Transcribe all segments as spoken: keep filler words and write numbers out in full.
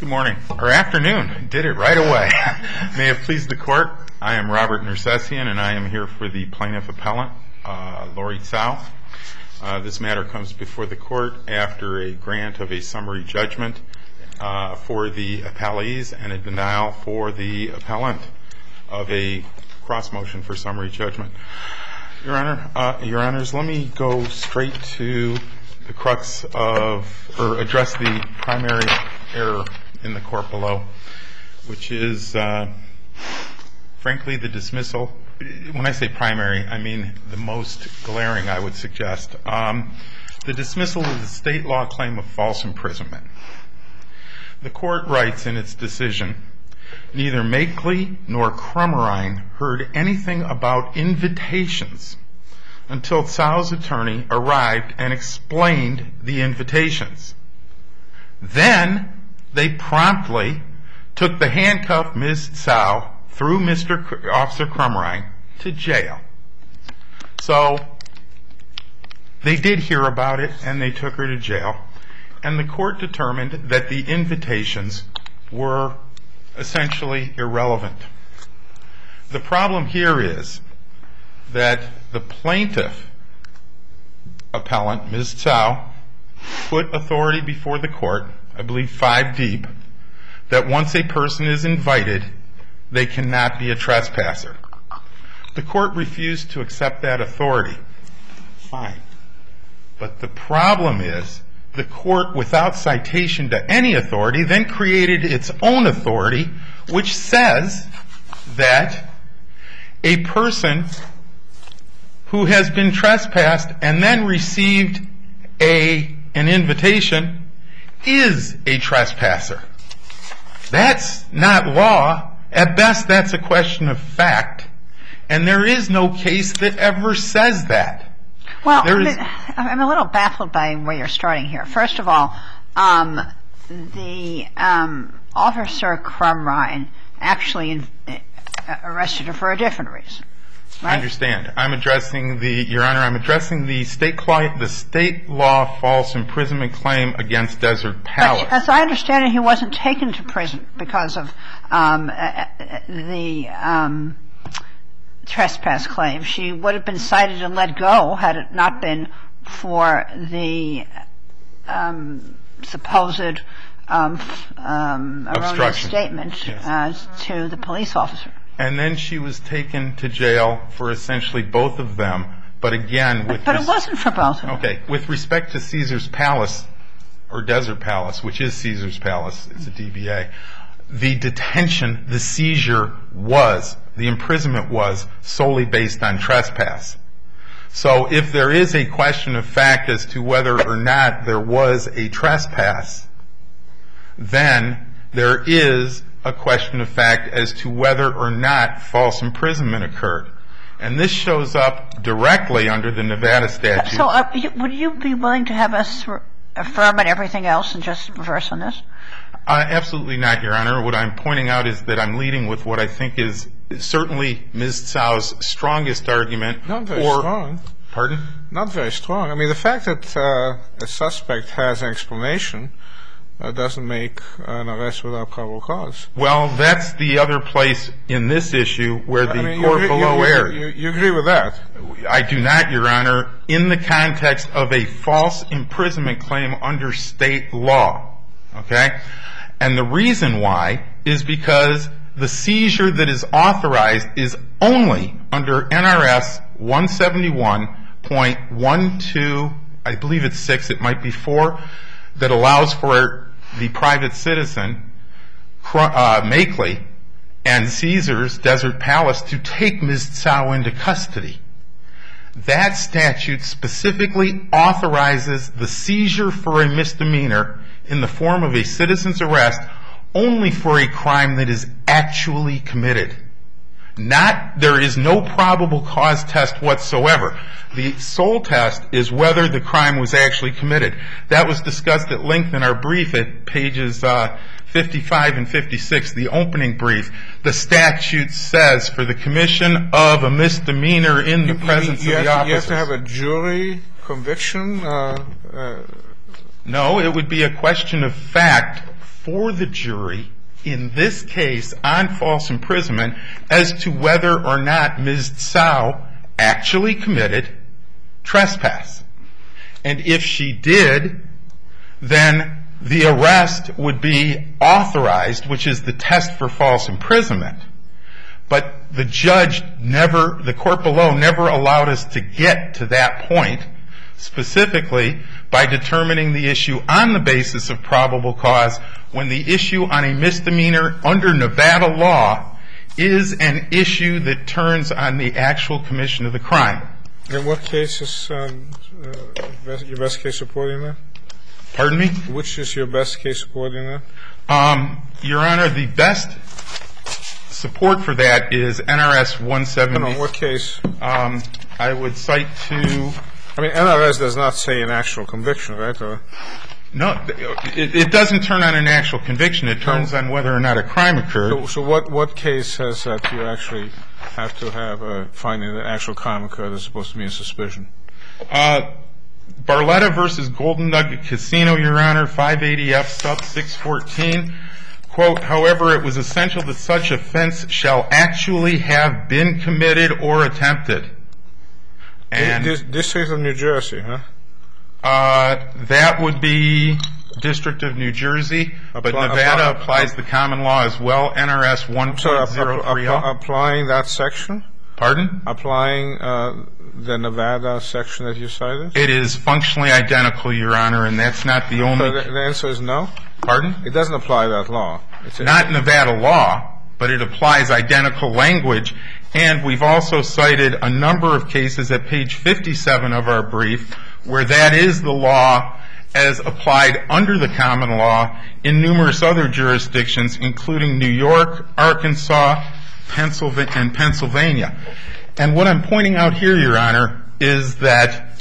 Good morning, or afternoon. Did it right away. May it please the court, I am Robert Nersessian, and I am here for the plaintiff appellant, uh, Lori Tsao. Uh, this matter comes before the court after a grant of a summary judgment uh, for the appellees and a denial for the appellant of a cross motion for summary judgment. Your Honor, uh, Your Honors, let me go straight to the crux of, or address the primary error in the court below, which is, uh, frankly, the dismissal. When I say primary, I mean the most glaring, I would suggest. Um, the dismissal of the state law claim of false imprisonment. The court writes in its decision, neither Makeley nor Crumrine heard anything about invitations until Tsao's attorney arrived and explained the invitations. Then they promptly took the handcuffed Miz Tsao through Mister C- Officer Crumrine to jail. So they did hear about it and they took her to jail, and the court determined that the invitations were essentially irrelevant. The problem here is that the plaintiff appellant, Miz Tsao, put authority before the court, I believe five deep, that once a person is invited, they cannot be a trespasser. The court refused to accept that authority. Fine. But the problem is the court, without citation to any authority, then created its own authority, which says that a person who has been trespassed and then received a an invitation is a trespasser. That's not law. At best, that's a question of fact. And there is no case that ever says that. Well, is, I'm a little baffled by where you're starting here. First of all, um, the um, Officer Crumrine actually in, uh, arrested her for a different reason. Right? I understand. I'm addressing the, Your Honor, I'm addressing the state cli- the state law false imprisonment claim against Desert Palace. But as I understand it, he wasn't taken to prison because of um, uh, the um, trespass claim. She would have been cited and let go had it not been for the um, supposed um, um, erroneous statement yes. uh, to the police officer. And then she was taken to jail for essentially both of them. But again, with but, but it wasn't for both of them. Okay, with respect to Caesar's Palace or Desert Palace, which is Caesar's Palace, it's a D B A. The detention, the seizure was, the imprisonment was solely based on trespass. So if there is a question of fact as to whether or not there was a trespass, then there is a question of fact as to whether or not false imprisonment occurred. And this shows up directly under the Nevada statute. So uh, would you be willing to have us re- affirm on everything else and just reverse on this? Uh, absolutely not, Your Honor. What I'm pointing out is that I'm leading with what I think is certainly Miz Tsao's strongest argument. Not very or, strong. Pardon? Not very strong. I mean, the fact that uh, a suspect has an explanation uh, doesn't make an arrest without probable cause. Well, that's the other place in this issue where the I mean, court you, below you, erred. You, you agree with that? I do not, Your Honor, in the context of a false imprisonment claim under state law. Okay? And the reason why is because the seizure that is authorized is only under N R S one seventy-one point one two, I believe it's six, it might be four, that allows for the private citizen, uh, Makeley, and Caesar's Desert Palace to take Miz Tsao into custody. That statute specifically authorizes the seizure for a misdemeanor in the form of a citizen's arrest only for a crime that is actually committed. Not, there is no probable cause test whatsoever. The sole test is whether the crime was actually committed. That was discussed at length in our brief at pages uh, fifty-five and fifty-six, the opening brief. The statute says for the commission of a misdemeanor in the you, presence you of the have, officers. You have to have a jury conviction? Uh, uh, no, it would be a question of fact for the jury in this case on false imprisonment as to whether or not Miz Tsao actually committed trespass. And if she did, then the arrest would be authorized, which is the test for false imprisonment. But the judge never, the court below never allowed us to get to that point, specifically by determining the issue on the basis of probable cause when the issue on a misdemeanor under Nevada law is an issue that turns on the actual commission of the crime. In what case is um, uh, your best case supporting that? Pardon me? Which is your best case supporting that? Um, Your Honor, the best support for that is N R S one seventy. No, no, what case? Um, I would cite to... I mean, N R S does not say an actual conviction, right? Or? No, it, it doesn't turn on an actual conviction. It turns on whether or not a crime occurred. So, so what, what case says that you actually have to have a finding that actual crime occurred as opposed to being a suspicion? Uh, Barletta versus Golden Nugget Casino, Your Honor, five eighty F sub six fourteen. Quote, however, it was essential that such offense shall actually have been committed or attempted. And This, District of New Jersey, huh? uh, that would be District of New Jersey, but Apply- Nevada apply- applies the common law as well, N R S one So point zero three zero. applying that section? Pardon? Applying uh, the Nevada section that you cited? It is functionally identical, Your Honor, and that's not the So only... the, the answer is no? Pardon? It doesn't apply that law. It's a, Not Nevada law, but it applies identical language. And we've also cited a number of cases at page fifty-seven of our brief where that is the law as applied under the common law in numerous other jurisdictions, including New York, Arkansas, Pennsylvania, and Pennsylvania. And what I'm pointing out here, Your Honor, is that,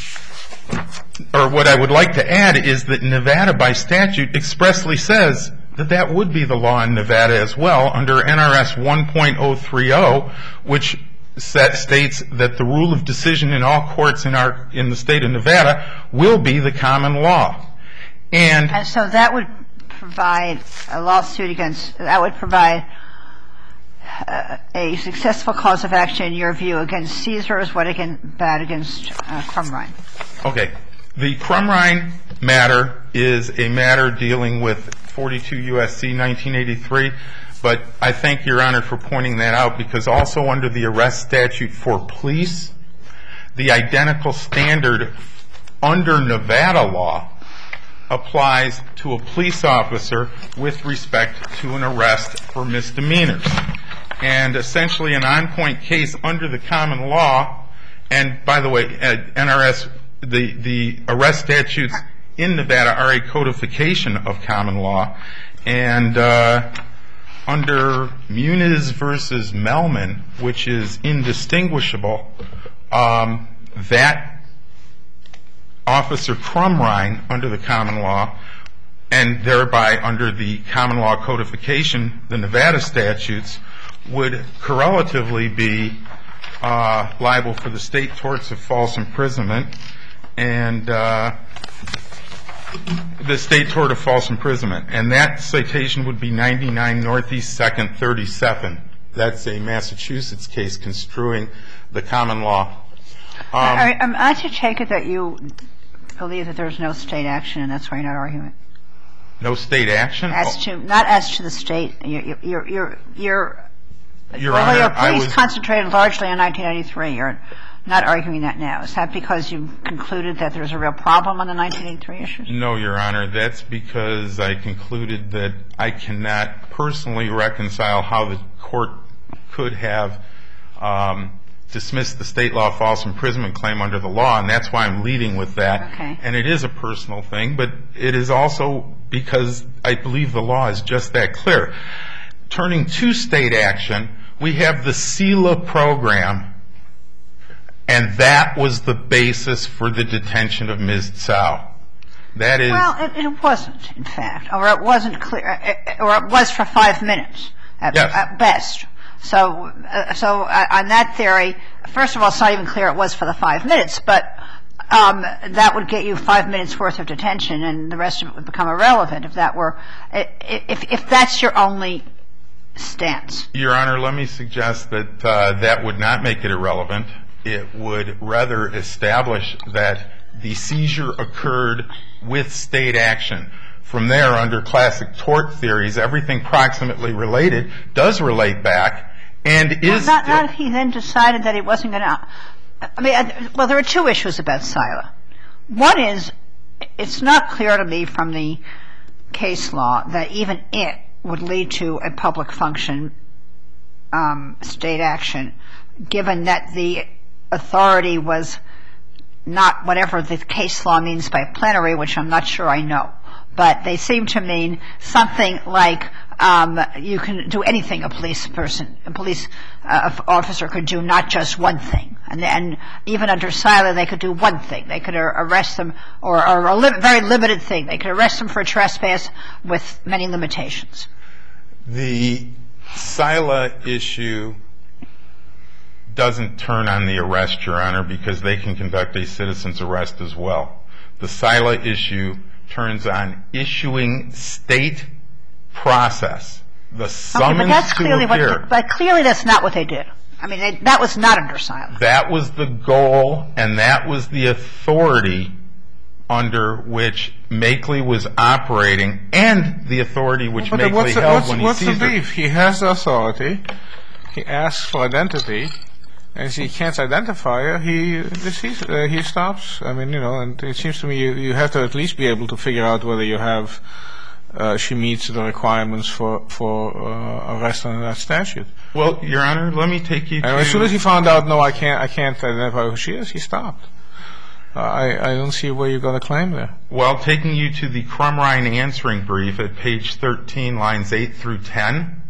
or what I would like to add is that Nevada by statute expressly says that that would be the law in Nevada as well under N R S one point zero three zero, which set, states that the rule of decision in all courts in our in the state of Nevada will be the common law. And, And so that would provide a lawsuit against, that would provide uh, a successful cause of action, in your view, against Caesar, as what against, bad against uh, Crumrine? okay, the Crumrine matter is a matter dealing with forty-two U S C nineteen eighty-three, but I thank Your Honor for pointing that out because also under the arrest statute for police, the identical standard under Nevada law applies to a police officer with respect to an arrest for misdemeanors. And essentially an on-point case under the common law, and by the way, N R S, the, the arrest statutes in Nevada are a codification of common law, and uh, under Muniz versus Melman, which is indistinguishable, um, that Officer Crumrine under the common law, and thereby under the common law codification, the Nevada statutes, would correlatively be uh, liable for the state torts of false imprisonment and uh, the state tort of false imprisonment. And that citation would be ninety-nine Northeast second thirty-seven. That's a Massachusetts case construing the common law. Um, I, I'm I to take it that you believe that there's no state action, and that's why you're not arguing. No state action? As to, not as to the state. You're, you're, you're, you're Your although Honor, your I police was... concentrated largely on nineteen eighty-three, you're not arguing that now. Is that because you concluded that there's a real problem on the nineteen eighty-three issues? No, Your Honor. That's because I concluded that I cannot personally reconcile how the court could have um, dismissed the state law false imprisonment claim under the law, and that's why I'm leading with that. Okay. And it is a personal thing, but it is also because I believe the law is just that clear. Turning to state action, we have the SELA program, and that was the basis for the detention of Miz Tsao. That is... Well, it, it wasn't, in fact, or it wasn't clear, or it was for five minutes at, Yes. at best. So, uh, so uh, on that theory, first of all, it's not even clear it was for the five minutes, but um, that would get you five minutes worth of detention, and the rest of it would become irrelevant if that were if if that's your only stance. Your Honor, let me suggest that uh, that would not make it irrelevant. It would rather establish that the seizure occurred with state action. From there, under classic tort theories, everything proximately related does relate back and is... Well, not, not if he then decided that he wasn't going to... I mean, well, there are two issues about Sila. One is, it's not clear to me from the case law that even it would lead to a public function um, state action, given that the authority was not whatever the case law means by plenary, which I'm not sure I know. But they seem to mean something like um, you can do anything a police person, a police uh, officer could do, not just one thing. And, and even under Sila, they could do one thing. They could arrest them, or, or a li- very limited thing. They could arrest them for trespass with many limitations. The Sila issue doesn't turn on the arrest, Your Honor, because they can conduct a citizen's arrest as well. The Sila issue turns on issuing state process, the summons okay, but that's to clearly appear. What, but clearly that's not what they did. I mean, they, that was not under Sila. That was the goal, and that was the authority under which Makeley was operating, and the authority which but Makeley what's the, held what's, when he what's seized the her. beef? He has the authority. He asks for identity. And if he can't identify her, he he, uh, he stops. I mean, you know, and it seems to me you, you have to at least be able to figure out whether you have uh, she meets the requirements for for uh, arrest under that statute. Well, Your Honor, let me take you And to... as soon as he found out, no, I can't, I can't identify who she is, he stopped. Uh, I I don't see where you're going to claim there. Well, taking you to the Crumrine answering brief at page thirteen, lines eight through ten,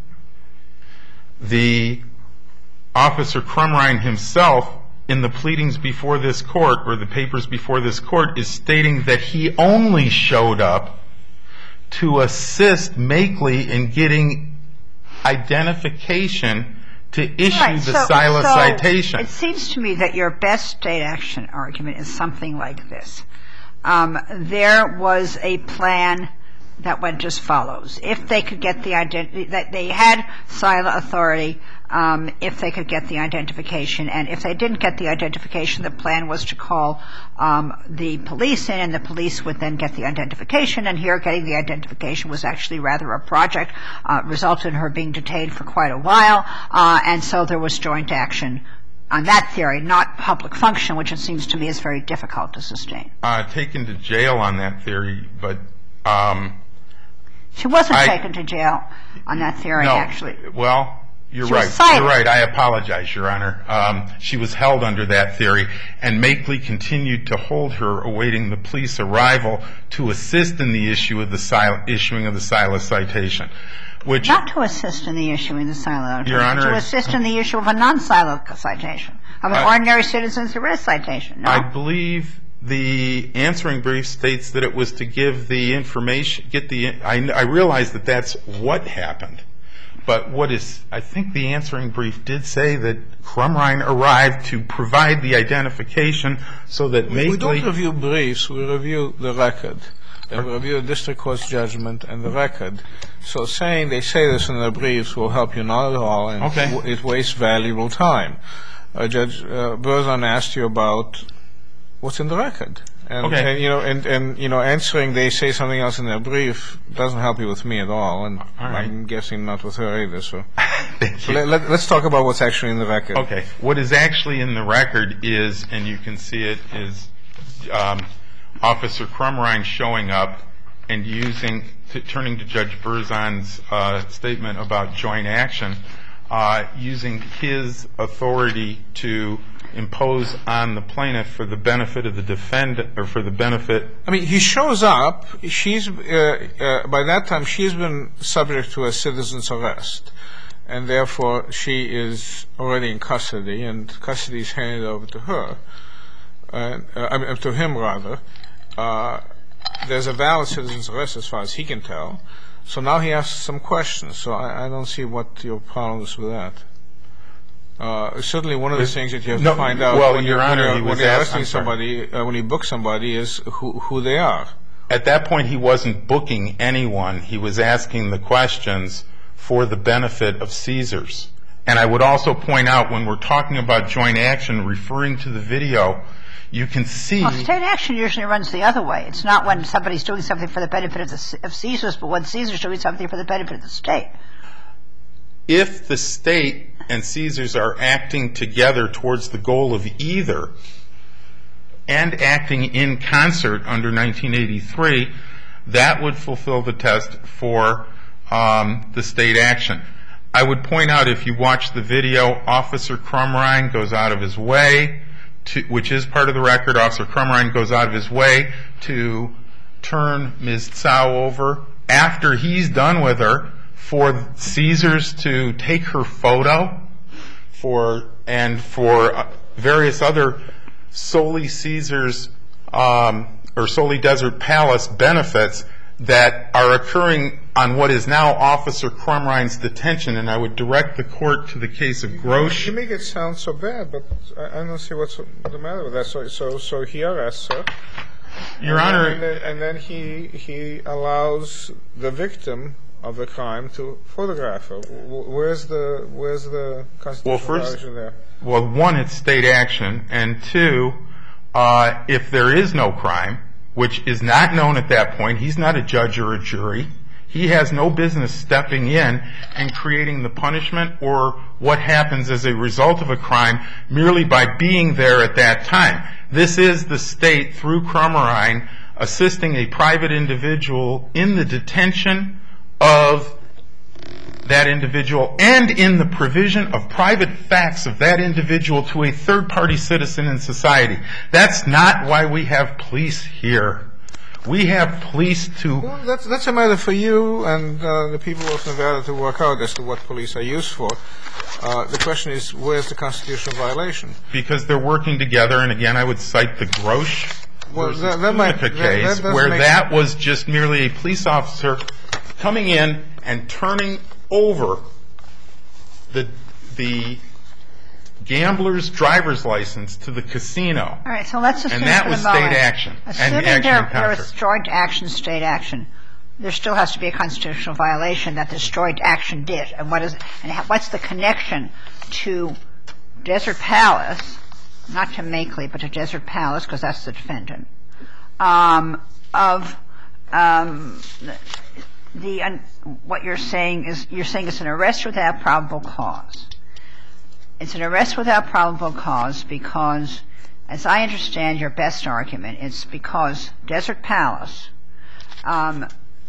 the Officer Crumrine himself, in the pleadings before this court, or the papers before this court, is stating that he only showed up to assist Makeley in getting identification to issue Right, the so, Sila so citation. It seems to me that your best state action argument is something like this. Um, there was a plan that went as follows. If they could get the identity, that they had Sila authority, um, if they could get the identification, and if they didn't get the identification, the plan was to call um, the police in, and the police would then get the identification. And here, getting the identification was actually rather a project, uh, resulted in her being detained for quite a while, uh, and so there was joint action on that theory, not public function, which it seems to me is very difficult to sustain. Uh, taken to jail on that theory, but... Um, She wasn't I, taken to jail on that theory, no, actually. Well, you're She was right. cited. You're right. I apologize, Your Honor. Um, she was held under that theory, and Makeley continued to hold her, awaiting the police arrival to assist in the issue of the Sila, issuing of the Sila citation. Which, Not to assist in the issuing of the Sila, Your Honor, to assist in the issue of a non-Sila citation, of an I, ordinary citizen's arrest citation. No? I believe the answering brief states that it was to give the information, get the, I, I realize that that's what happened. But what is, I think the answering brief did say that Crumrine arrived to provide the identification so that Makeley... We don't review briefs, we review the record. And we review the district court's judgment and the record. So saying they say this in their briefs will help you not at all, and okay. it wastes valuable time. Uh, Judge uh, Berzon asked you about what's in the record. And, okay. and you know, and, and you know, answering they say something else in their brief doesn't help you with me at all, and all right. I'm guessing not with her either. So, Thank so you. let, let, let's talk about what's actually in the record. Okay. What is actually in the record is, and you can see it, is um, Officer Crumrine showing up and using, t- turning to Judge Berzon's uh, statement about joint action, uh, using his authority to impose on the plaintiff for the benefit of the defendant, or for the benefit... I mean, he shows up. She's uh, uh, by that time she's been subject to a citizen's arrest, and therefore she is already in custody, and custody is handed over to her, uh, uh, I mean, to him rather. Uh, there's a valid citizen's arrest as far as he can tell. So now he asks some questions. So I, I don't see what your problem is with that. Uh, certainly, one of the things that you have No, to find out well, when Your you're, Honor, when he you're, when was you're asked- arresting I'm sorry. somebody, uh, when you book somebody, is who, who they are. At that point, he wasn't booking anyone. He was asking the questions for the benefit of Caesars. And I would also point out, when we're talking about joint action, referring to the video, you can see... Well, state action usually runs the other way. It's not when somebody's doing something for the benefit of, the, of Caesars, but when Caesar's doing something for the benefit of the state. If the state and Caesars are acting together towards the goal of either, and acting in concert under nineteen eighty-three, that would fulfill the test for um, the state action. I would point out, if you watch the video, Officer Crumrine goes out of his way, to, which is part of the record, Officer Crumrine goes out of his way to turn Miz Tsao over after he's done with her, for Caesars to take her photo, for and for uh, various other solely Caesars um, or solely Desert Palace benefits that are occurring on what is now Officer Crumrine's detention. And I would direct the court to the case of Grosh. You make it sound so bad, but I, I don't see what's the matter with that. So, so, so he arrests her. Your and Honor, then, and, then, and then he he allows the victim of the crime to photograph her. Where's the where's the constitutional well, first, violation there? Well, one, it's state action, and two, uh, if there is no crime, which is not known at that point, he's not a judge or a jury. He has no business stepping in and creating the punishment or what happens as a result of a crime merely by being there at that time. This is the state, through Crumrine, assisting a private individual in the detention of that individual and in the provision of private facts of that individual to a third-party citizen in society. That's not why we have police here. We have police to... Well, that's, that's a matter for you and uh, the people of Nevada to work out as to what police are used for. Uh, the question is, where's the constitutional violation? Because they're working together, and again, I would cite the Grosh well, versus that, that might, Tunica that, case, that where make that was just merely a police officer coming in and turning over the the gambler's driver's license to the casino. All right, so let's assume And that for was the moment, state action. Assuming And action there, in there concert. is joint action, state action, there still has to be a constitutional violation that this joint action did. And what is and how, what's the connection to Desert Palace, not to Makeley, but to Desert Palace, because that's the defendant, um, of um, the uh, what you're saying is you're saying it's an arrest without probable cause. It's an arrest without probable cause because, as I understand your best argument, it's because Desert Palace um,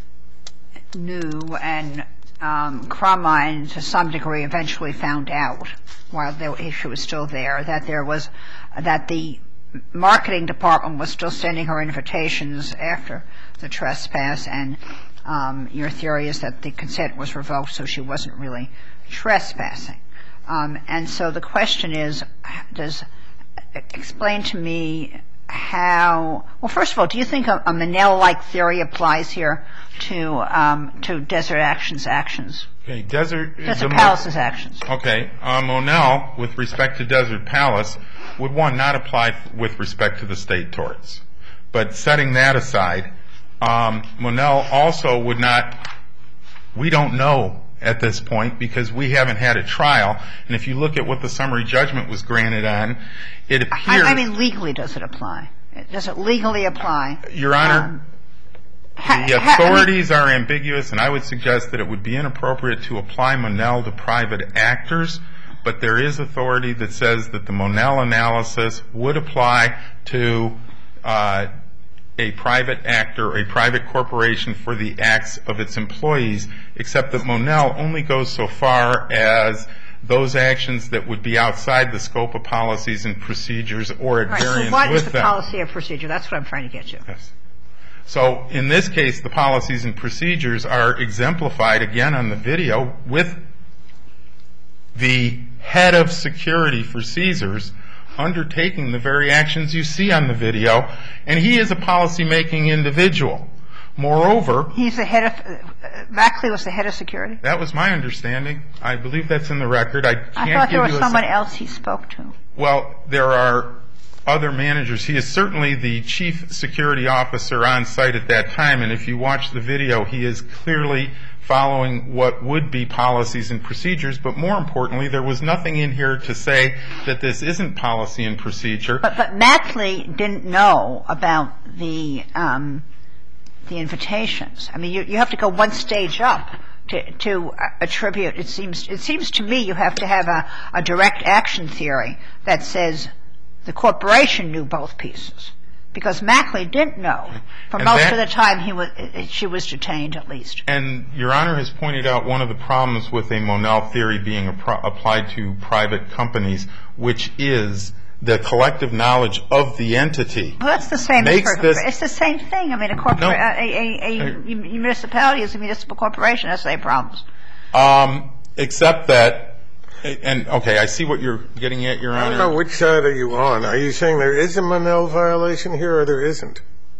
knew and um, Crumrine, to some degree, eventually found out, while the issue was still there, that there was that the marketing department was still sending her invitations after the trespass, and um, your theory is that the consent was revoked, so she wasn't really trespassing. Um, and so the question is, does explain to me how? Well, first of all, do you think a, a Monell-like theory applies here to um, to Desert Action's actions? Okay, Desert, Desert the Palace's actions. Okay, uh, Monell, with respect to Desert Palace, would one not apply with respect to the state torts. But setting that aside, um, Monell also would not. We don't know at this point because we haven't had a trial. And if you look at what the summary judgment was granted on, it appears. I, I mean, legally, does it apply? Does it legally apply? Your Honor. Um, The authorities are ambiguous, and I would suggest that it would be inappropriate to apply Monell to private actors, but there is authority that says that the Monell analysis would apply to uh, a private actor, a private corporation for the acts of its employees, except that Monell only goes so far as those actions that would be outside the scope of policies and procedures or at All right, variance so what with is the them. policy or procedure? That's what I'm trying to get to. Yes. So in this case, the policies and procedures are exemplified again on the video with the head of security for Caesars undertaking the very actions you see on the video, and he is a policy-making individual. Moreover, He's the head of Mackley was the head of security? That was my understanding. I believe that's in the record. I can't I thought give there was you a someone se- else he spoke to. Well, there are other managers. He is certainly the chief security officer on site at that time, and if you watch the video, he is clearly following what would be policies and procedures, but more importantly, there was nothing in here to say that this isn't policy and procedure. But, but Mackley didn't know about the um, the invitations. I mean, you, you have to go one stage up to, to attribute. It seems it seems to me you have to have a, a direct action theory that says the corporation knew both pieces, because Mackley didn't know for And most that, of the time he was she was detained, at least. And Your Honor has pointed out one of the problems with a Monell theory being appro- applied to private companies, which is the collective knowledge of the entity. Well, that's the same. Makes as this, it's the same thing. I mean, a corporate, No. a, a, a, a municipality is a municipal corporation. Has the same problems. Um, except that. And, okay, I see what you're getting at, Your Honor. I don't know which side are you on. Are you saying there is a Monell violation here or there isn't?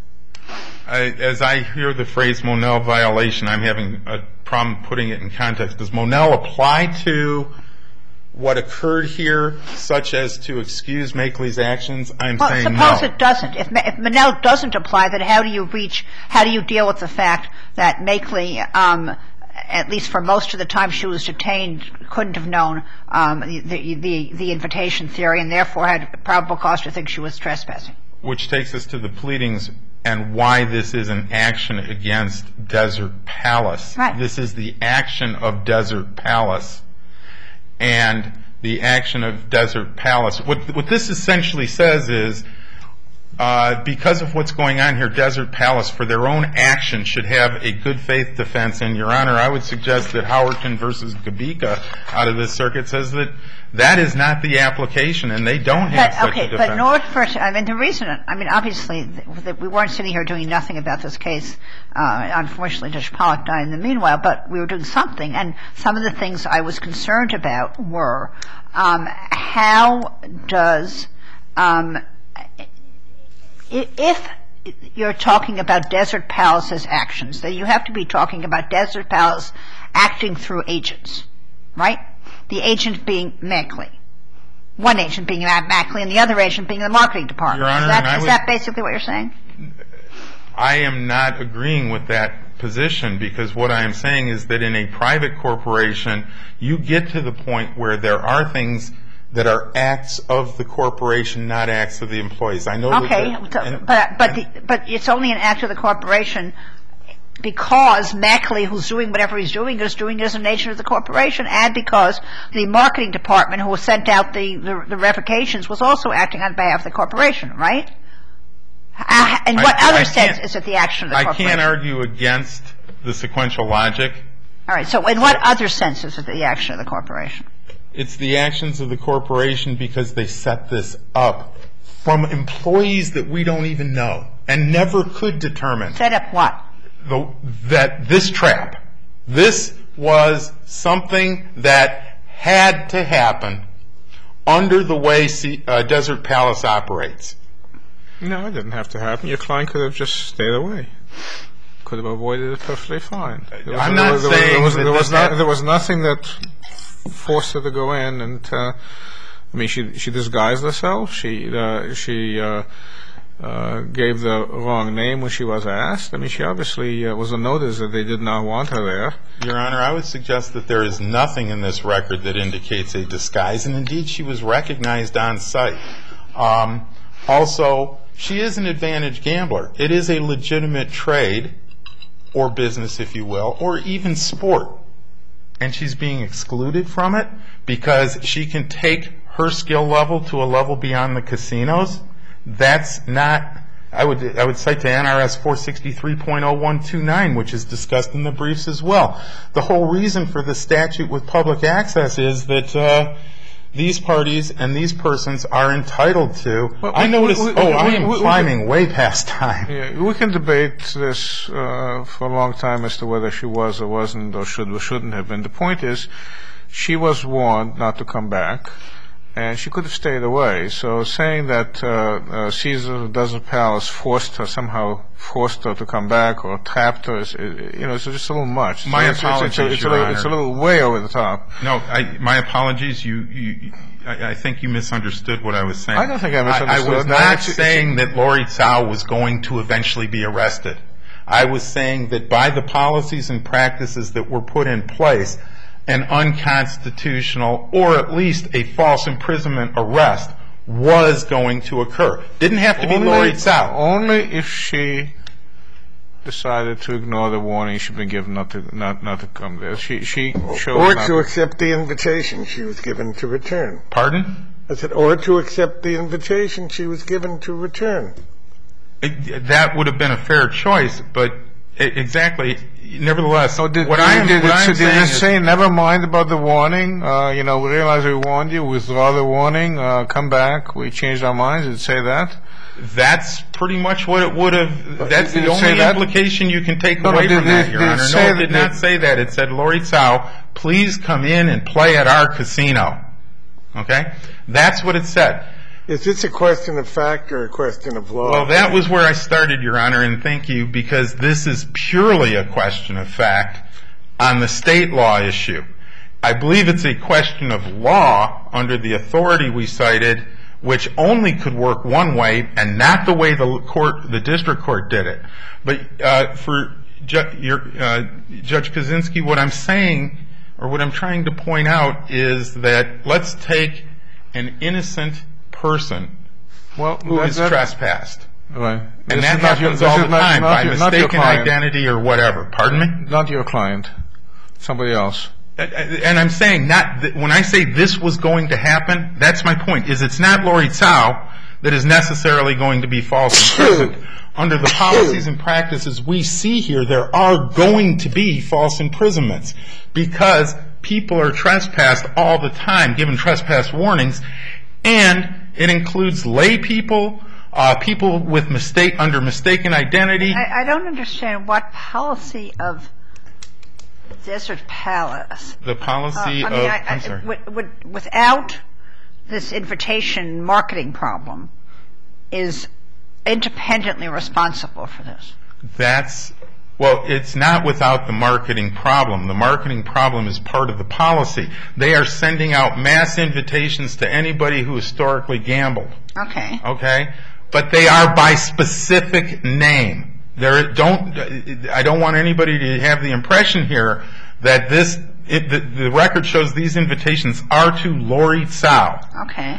I, as I hear the phrase Monell violation, I'm having a problem putting it in context. Does Monell apply to what occurred here, such as to excuse Mackley's actions? I'm Well, saying suppose no. it doesn't. If, if Monell doesn't apply, then how do you reach, how do you deal with the fact that Mackley, um, at least for most of the time she was detained, couldn't have known um, the, the the invitation theory, and therefore had probable cause to think she was trespassing? Which takes us to the pleadings and why this is an action against Desert Palace. Right. This is the action of Desert Palace. And the action of Desert Palace. What, what this essentially says is, Uh, because of what's going on here, Desert Palace, for their own action, should have a good faith defense. And, Your Honor, I would suggest that Howerton versus Gabika out of this circuit says that that is not the application, and they don't have But, such okay, a defense. but in order for, I mean, the reason, I mean, obviously, that we weren't sitting here doing nothing about this case. Uh, unfortunately, Judge Pollack died in the meanwhile, but we were doing something. And some of the things I was concerned about were um, how does um, if you're talking about Desert Palace's actions, then you have to be talking about Desert Palace acting through agents, right? The agent being Mackley. One agent being Mackley and the other agent being the marketing department. Your Honor, is that, and I is would- that basically what you're saying? I am not agreeing with that position, because what I am saying is that in a private corporation, you get to the point where there are things that are acts of the corporation, not acts of the employees. I know Okay, that so, and- but but the, but it's only an act of the corporation because Mackley, who's doing whatever he's doing, is doing it as an agent of the corporation, and because the marketing department, who sent out the, the, the revocations, was also acting on behalf of the corporation, right? Uh, in what I- other I sense can't- is it the action of the I corporation? can't argue against the sequential logic. All right, so in what other sense is it the action of the corporation? It's the actions of the corporation because they set this up from employees that we don't even know and never could determine Set up what? the, that this trap, this was something that had to happen under the way C, uh, Desert Palace operates. No, it didn't have to happen. Your client could have just stayed away. Could have avoided it perfectly fine. There was- I'm there not was- there was- saying there was, that there was this not, had- there was nothing that forced her to go in, and uh, I mean, she she disguised herself. She uh, she uh, uh, gave the wrong name when she was asked. I mean, she obviously uh, was a notice that they did not want her there. Your Honor, I would suggest that there is nothing in this record that indicates a disguise, and indeed she was recognized on site. Um, also, she is an advantage gambler. It is a legitimate trade or business, if you will, or even sport. And she's being excluded from it because she can take her skill level to a level beyond the casinos. That's not, I would I would cite to N R S four sixty-three point oh one two nine, which is discussed in the briefs as well. The whole reason for the statute with public access is that uh, these parties and these persons are entitled to. Well, I we- notice, we- we- oh, I am we- we- climbing way past time. Yeah, we can debate this uh, for a long time as to whether she was or wasn't or should or shouldn't have been. The point is, she was warned not to come back, and she could have stayed away. So saying that uh, uh, Caesar of the Desert Palace forced her, somehow forced her to come back or trapped her, is, you know, it's just a little much. My it's, apologies, it's, it's, it's, a Your little, it's a Honor. little way over the top. No, I, my apologies. You, you, I, I think you misunderstood what I was saying. I don't think I misunderstood. I, I was No, not it's- it's- saying that Lori Tsao was going to eventually be arrested. I was saying that by the policies and practices that were put in place, an unconstitutional or at least a false imprisonment arrest was going to occur. Didn't have to be Lori Tsao. Only if she decided to ignore the warning she'd been given not to not not to come there. She she chose Or not to accept the invitation she was given to return. Pardon? I said, or to accept the invitation she was given to return. It- That would have been a fair choice, but e- exactly. Nevertheless, So did, what I am, did, what I so am did saying it is, say never mind about the warning? Uh, you know, we realize we warned you. Withdraw the warning. Uh, come back. We changed our minds. Did it say that? that's pretty much what it would have. That's did the it say only that? implication you can take No, no, away did from it- that, Your did it Honor. say No, it that- did not say that. It said, Lori Tsao, please come in and play at our casino. Okay? That's what it said. Is this a question of fact or a question of law? Well, that was where I started, Your Honor, and thank you, because this is purely a question of fact on the state law issue. I believe it's a question of law under the authority we cited, which only could work one way and not the way the court, the district court did it. But uh, for Ju- your, uh, Judge Kaczynski, what I'm saying, or what I'm trying to point out, is that let's take an innocent person Well, who that- is that- trespassed. Right. And This that is not your- happens this all is the not- time not by your- not your mistaken client. identity or whatever. Pardon me? Not your client. Somebody else. And I'm saying not that when I say this was going to happen, that's my point, is it's not Lori Tsao that is necessarily going to be false imprisoned. Under the policies and practices we see here, there are going to be false imprisonments because people are trespassed all the time, given trespass warnings, and it includes lay people, uh, people with mistake under mistaken identity. I, I don't understand what policy of Desert Palace. The policy Uh, I of, mean, I, I'm I, sorry. would, would, without this invitation marketing problem, is independently responsible for this. That's, well, it's not without the marketing problem. The marketing problem is part of the policy. They are sending out mass invitations to anybody who historically gambled, Okay. okay? But they are by specific name. There, don't, I don't want anybody to have the impression here that this, it, the, the record shows these invitations are to Lori Tsao. Okay.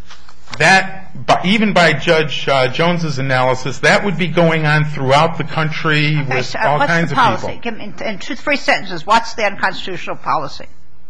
That, by, even by Judge uh, Jones's analysis, that would be going on throughout the country Okay, with so, uh, all what's kinds the of policy? people. Give me, in, in two, three sentences, what's the unconstitutional policy?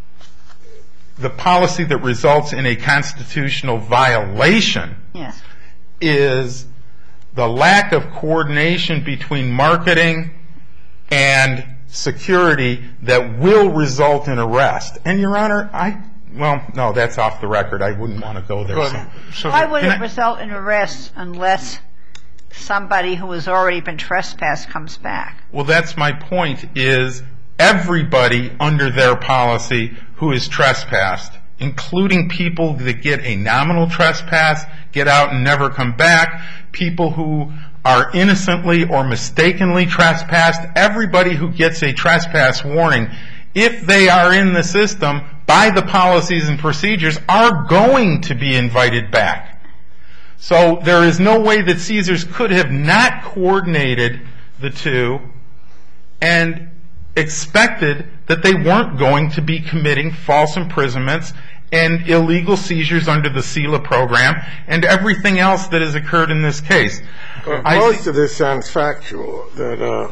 The policy that results in a constitutional violation Yes. is the lack of coordination between marketing and security that will result in arrest. And, Your Honor, I, well, no, that's off the record. I wouldn't want to go there. Well, So- so- Why would Can it I- result in arrest unless somebody who has already been trespassed comes back? Well, that's my point, is everybody under their policy who is trespassed, including people that get a nominal trespass, get out and never come back, people who are innocently or mistakenly trespassed, everybody who gets a trespass warning, if they are in the system by the policies and procedures, are going to be invited back. So there is no way that Caesars could have not coordinated the two and expected that they weren't going to be committing false imprisonments and illegal seizures under the SELA program and everything else that has occurred in this case. Well, I most thi- of this sounds factual, that uh,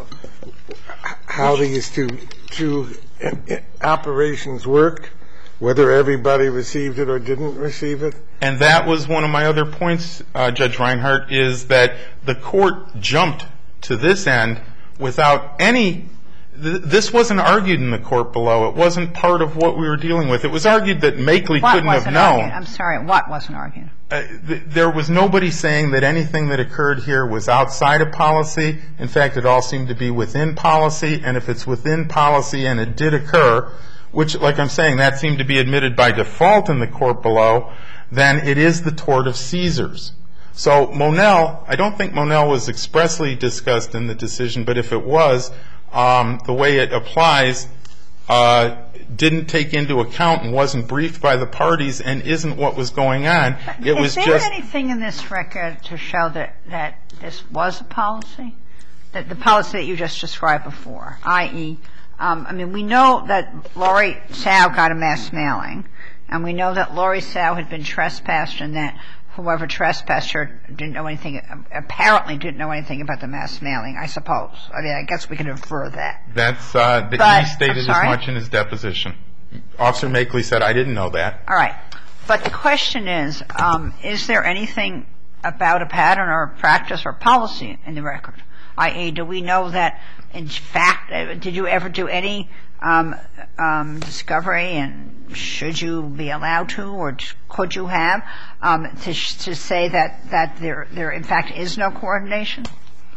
how these two, two uh, uh, operations worked, whether everybody received it or didn't receive it. And that was one of my other points, uh, Judge Reinhart, is that the court jumped to this end without any th- this wasn't argued in the court below. It wasn't part of what we were dealing with. It was argued that Makeley What couldn't have wasn't known. argued? I'm sorry, what wasn't argued? Uh, th- there was nobody saying that anything that occurred here was outside of policy. In fact, it all seemed to be within policy, and if it's within policy and it did occur, which, like I'm saying, that seemed to be admitted by default in the court below, then it is the tort of seizures. So Monell, I don't think Monell was expressly discussed in the decision, but if it was, um, the way it applies uh, didn't take into account and wasn't briefed by the parties and isn't what was going on. It was just... Is there anything in this record to show that, that this was a policy? That the policy that you just described before, that is, um, I mean, we know that Lori Sow got a mass mailing, and we know that Lori Sow had been trespassed and that whoever trespassed her didn't know anything, apparently didn't know anything about the mass mailing, I suppose. I mean, I guess we can infer that. That's, uh, that but, he stated as much in his deposition. Officer Makeley said, I didn't know that. All right. But the question is, um, is there anything about a pattern or a practice or policy in the record? that is, do we know that, in fact, did you ever do any um, um, discovery, and should you be allowed to, or could you have, um, to, to say that, that there, there, in fact, is no coordination?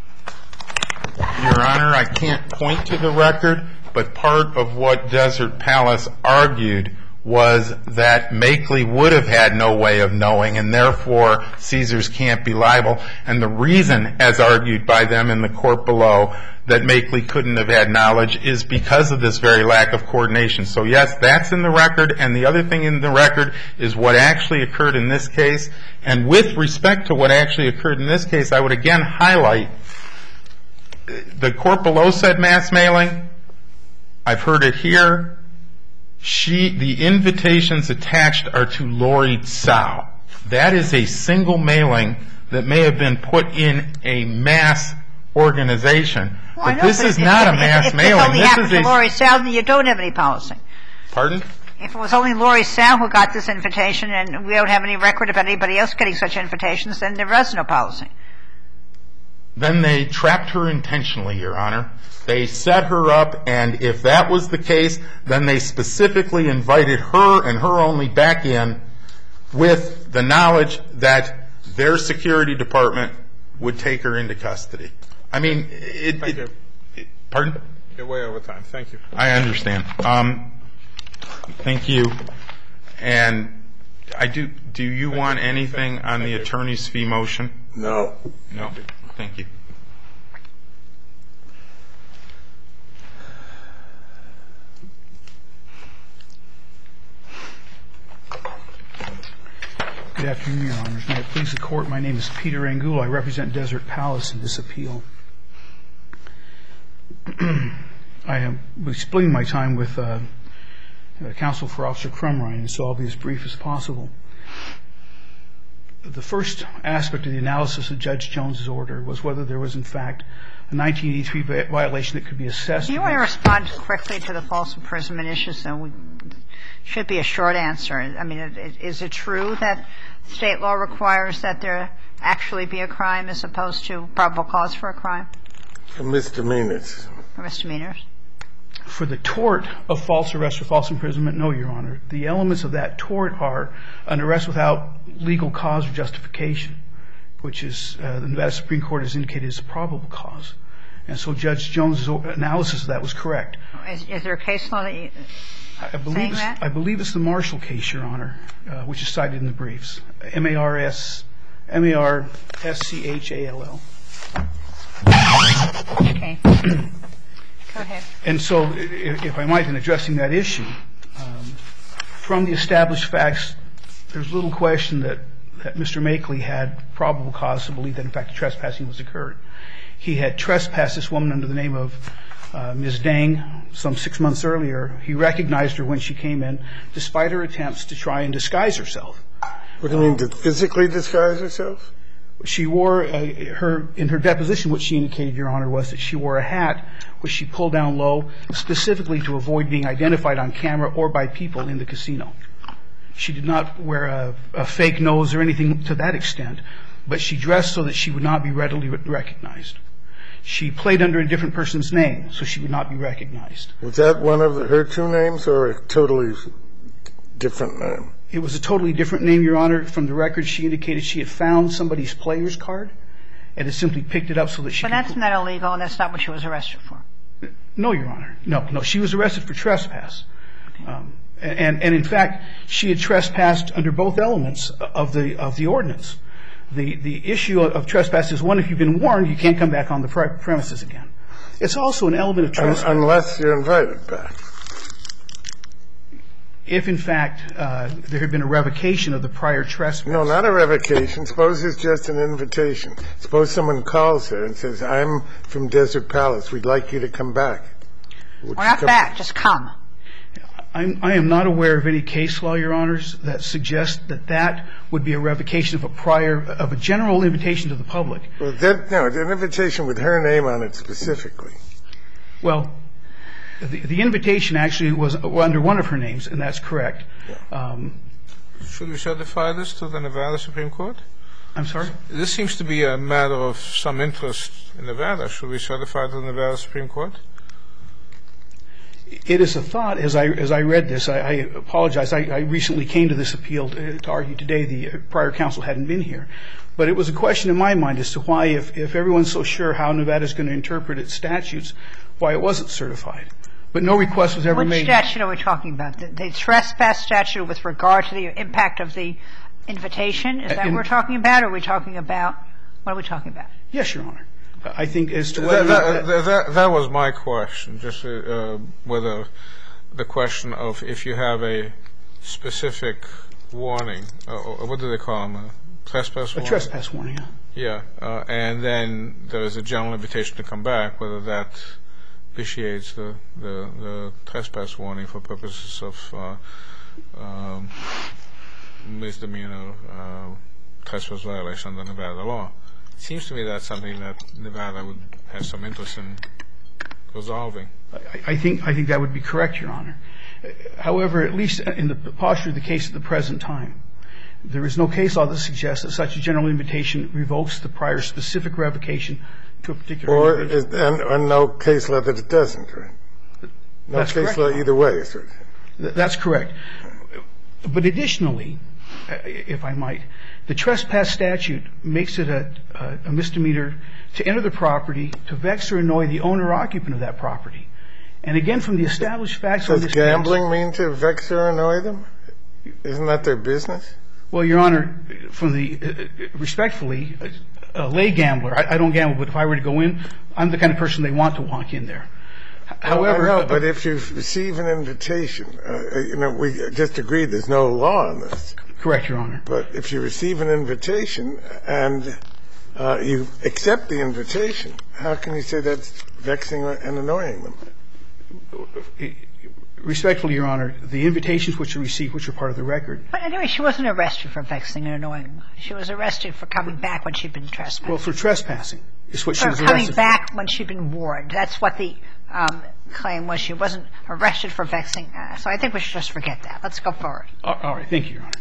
Your Honor, I can't point to the record, but part of what Desert Palace argued was that Makeley would have had no way of knowing, and therefore Caesars can't be liable. And the reason, as argued by them in the court below, that Makeley couldn't have had knowledge is because of this very lack of coordination. So yes, that's in the record, and the other thing in the record is what actually occurred in this case. And with respect to what actually occurred in this case, I would again highlight the court below said mass mailing. I've heard it here. She, the invitations attached are to Lori Sow. That is a single mailing that may have been put in a mass organization. Well, but know, this but is if, not if, a mass if, if mailing. If it only this happened is to a Lori Sow, then you don't have any policy. Pardon? If it was only Lori Sow who got this invitation and we don't have any record of anybody else getting such invitations, then there was no policy. Then they trapped her intentionally, Your Honor. They set her up, and if that was the case, then they specifically invited her and her only back in with the knowledge that their security department would take her into custody. I mean, it... Thank it, you. it pardon? You're way over time. Thank you. I understand. Um, thank you. And I do. Do you Thank want you. anything Thank on the you. attorney's fee motion? No. No. Thank you. Good afternoon, Your Honors. May it please the Court, my name is Peter Angulo. I represent Desert Palace in this appeal. I am splitting my time with uh, counsel for Officer Crumrine, and so I'll be as brief as possible. The first aspect of the analysis of Judge Jones's order was whether there was, in fact, a nineteen eighty-three violation that could be assessed. Do you want to respond quickly to the false imprisonment issue? So we should be a short answer. I mean, is it true that state law requires that there actually be a crime as opposed to probable cause for a crime? For misdemeanors. For misdemeanors? For the tort of false arrest or false imprisonment, no, Your Honor. The elements of that tort are an arrest without legal cause or justification, which is, uh, the Nevada Supreme Court has indicated is a probable cause. And so Judge Jones's analysis of that was correct. Is, is there a case law that you... I believe, it's, I believe it's the Marshall case, Your Honor, uh, which is cited in the briefs. M A R S, M A R S C H A L L. Okay. Go ahead. And so, if, if I might, in addressing that issue, um, from the established facts, there's little question that, that Mister Makeley had probable cause to believe that, in fact, trespassing was occurred. He had trespassed this woman under the name of Uh, Miz Dang some six months earlier. He recognized her when she came in, despite her attempts to try and disguise herself. What do you mean, to physically disguise herself? She wore uh, her in her deposition. What she indicated, Your Honor, was that she wore a hat which she pulled down low, specifically to avoid being identified on camera or by people in the casino. She did not wear a, a fake nose or anything to that extent, but she dressed so that she would not be readily recognized. She played under a different person's name, so she would not be recognized. Was that one of the, her two names or a totally different name? It was a totally different name, Your Honor. From the record, she indicated she had found somebody's player's card and had simply picked it up so that she But could... that's not illegal, and that's not what she was arrested for. No, Your Honor. No, no. She was arrested for trespass. Um, and, and in fact, she had trespassed under both elements of the of the ordinance. The the issue of trespass is, one, if you've been warned, you can't come back on the premises again. It's also an element of trespass. Unless you're invited back. If, in fact, uh, there had been a revocation of the prior trespass. No, not a revocation. Suppose it's just an invitation. Suppose someone calls her and says, I'm from Desert Palace. We'd like you to come back. Would Or not come? back, just come. I'm, I am not aware of any case law, Your Honors, that suggests that that would be a revocation of a prior, of a general invitation to the public. Well, that, no, an invitation with her name on it specifically. Well, the, the invitation actually was under one of her names, and that's correct. Yeah. Um, Should we certify this to the Nevada Supreme Court? I'm sorry? This seems to be a matter of some interest in Nevada. Should we certify it to the Nevada Supreme Court? It is a thought. As I as I read this, I, I apologize. I, I recently came to this appeal to, to argue today. The prior counsel hadn't been here. But it was a question in my mind as to why, if, if everyone's so sure how Nevada is going to interpret its statutes, why it wasn't certified. But no request was ever Which made. Which statute are we talking about? The, the trespass statute with regard to the impact of the invitation? Is that In, what we're talking about? Or are we talking about – what are we talking about? Yes, Your Honor. I think as to whether that, that, that, that was my question, just uh, whether the question of if you have a specific warning, uh, or what do they call them, a trespass warning? A trespass warning, yeah. Yeah, uh, and then there is a general invitation to come back, whether that vitiates the, the, the trespass warning for purposes of uh, um, misdemeanor uh, trespass violation under Nevada law. It seems to me that's something that Nevada would have some interest in resolving. I, I think I think that would be correct, Your Honor. However, at least in the posture of the case at the present time, there is no case law that suggests that such a general invitation revokes the prior specific revocation to a particular Or, individual. is, and, and no case law that it doesn't, right? No That's case correct, law Your Honor. either way. So. Th- That's correct. But additionally, uh, if I might, the trespass statute makes it a, a, a misdemeanor to enter the property to vex or annoy the owner or occupant of that property. And again, from the established facts on Does this gambling case, mean to vex or annoy them? Isn't that their business? well, Your Honor, from the uh, respectfully, a, a lay gambler, I, I don't gamble, but if I were to go in, I'm the kind of person they want to walk in there. However, well, I know, but if you receive an invitation, uh, you know, we just agreed there's no law on this. correct, Your Honor. But if you receive an invitation and uh, you accept the invitation, how can you say that's vexing and annoying them? Respectfully, Your Honor, the invitations which you received, which are part of the record. But anyway, she wasn't arrested for vexing and annoying. She was arrested for coming back when she'd been trespassed. Well, for trespassing is what she For was coming arrested back when she'd been warned. That's what the um, claim was. She wasn't arrested for vexing. Uh, so I think we should just forget that. Let's go forward. for. All right. Thank you, Your Honor.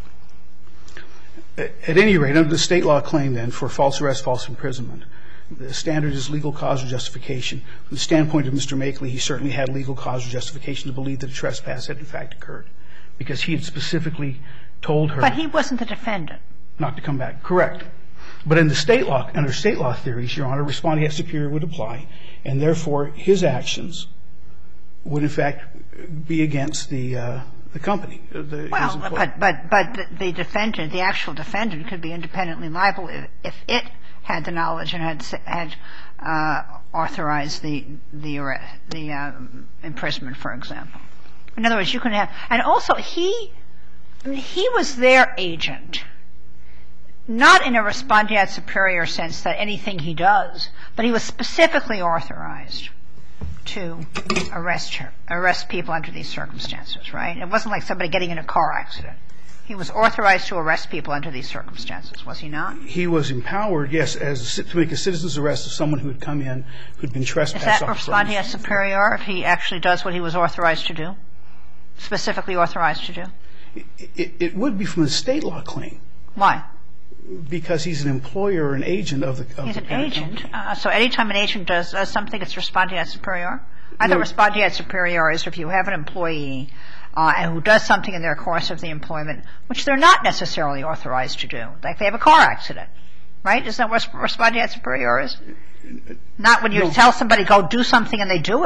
At, at any rate, under the state law claim, then, for false arrest, false imprisonment, the standard is legal cause or justification. From the standpoint of Mister Makeley, he certainly had legal cause or justification to believe that a trespass had, in fact, occurred, because he had specifically told her But he wasn't the defendant. not to come back. Correct. But in the state law, under state law theories, Your Honor, respondeat superior would apply, and therefore his actions would, in fact, be against the uh, the company. The, his Well, employer. but but but the, the defendant, the actual defendant, could be independently liable if, if it had the knowledge and had s- had uh, authorized the the arrest, the uh, imprisonment, for example. In other words, you can have, and also he, I mean, he was their agent, not in a respondeat superior sense that anything he does, but he was specifically authorized to arrest her, arrest people under these circumstances, right? It wasn't like somebody getting in a car accident. He was authorized to arrest people under these circumstances, was he not? He was empowered, yes, as a, ci- to make a citizen's arrest of someone who had come in who'd been Is trespassed. that off the respondeat premises. superior if he actually does what he was authorized to do? Specifically authorized to do? It, it, it would be from the state law claim, Why? because he's an employer or an agent of the of He's the an parent agent. company. Uh, so anytime an agent does, does something, it's respondeat superior? I No. thought respondeat superior is if you have an employee uh, and who does something in their course of the employment, which they're not necessarily authorized to do. Like they have a car accident, right? Isn't that what respondeat superior is? Not when you No. tell somebody, go do something and they do it.